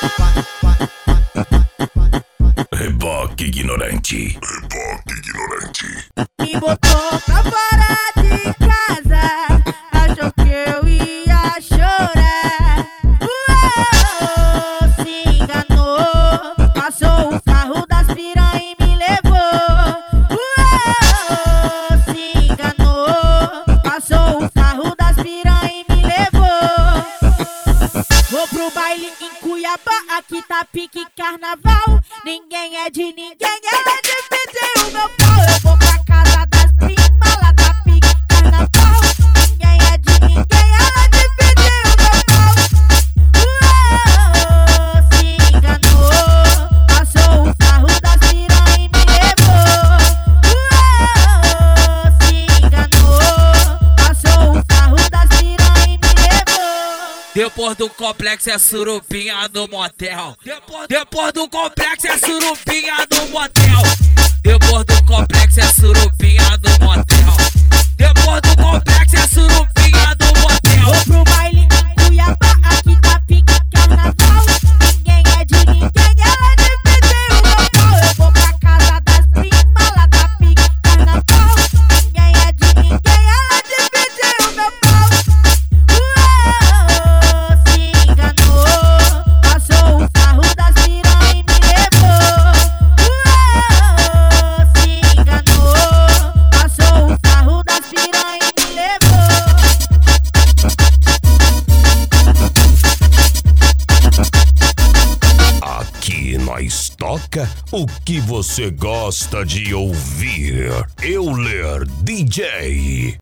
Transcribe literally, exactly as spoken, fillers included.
Reboque ignorante. Reboque ignorante. Me botou pra fora de casa, achou que eu ia chorar. Uou, se enganou, passou o carro das piranha e me levou. Uou, se enganou, passou o carro das piranha e me levou. Vou pro baile em Cuiabá, aqui tá pique carnaval. Ninguém é de ninguém, ela dividiu o meu pau. Eu vou pra casa das primas, lá tá pique carnaval. Ninguém é de ninguém, ela dividiu o meu pau. Uou, se enganou, passou o carro das piranha e me levou. Uou, se enganou, passou o carro das piranha e me levou. Depois do complexo é surubinha no motel. Depois, depois do complexo é surubinha no motel. Depois do complexo é surubinha no motel. Depois do complexo é surubinha no motel. Vou pro baile em Cuiabá, aqui tá pique carnaval. Ninguém é de ninguém, ela dividiu o meu pau. Eu vou pra casa das primas, lá tá pique carnaval. Ninguém é de ninguém, ela dividiu o meu pau. Uou, se enganou, passou o carro das piranha e me levou. Uou, se enganou, passou o carro das piranha e me levou. Aqui nós toca o que você gosta de ouvir. Euler D J.